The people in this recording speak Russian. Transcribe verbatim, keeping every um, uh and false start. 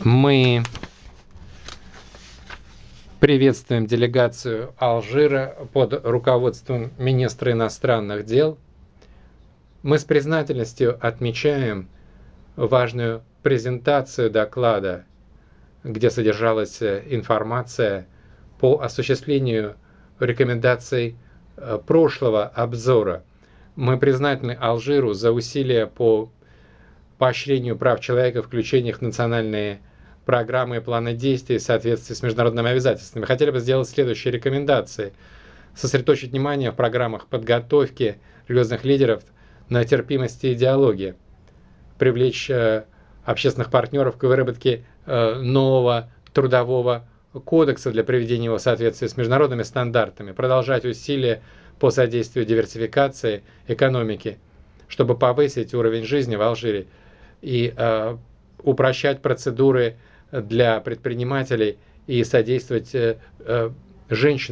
Мы приветствуем делегацию Алжира под руководством министра иностранных дел. Мы с признательностью отмечаем важную презентацию доклада, где содержалась информация по осуществлению рекомендаций прошлого обзора. Мы признательны Алжиру за усилия по поощрению прав человека, включение их в национальные программы и планы действий в соответствии с международными обязательствами. Хотели бы сделать следующие рекомендации. Сосредоточить внимание в программах подготовки религиозных лидеров на терпимости и диалоге. Привлечь э, общественных партнеров к выработке э, нового трудового кодекса для приведения его в соответствие с международными стандартами. Продолжать усилия по содействию диверсификации экономики, чтобы повысить уровень жизни в Алжире и э, упрощать процедуры для предпринимателей и содействовать э, э, женщинам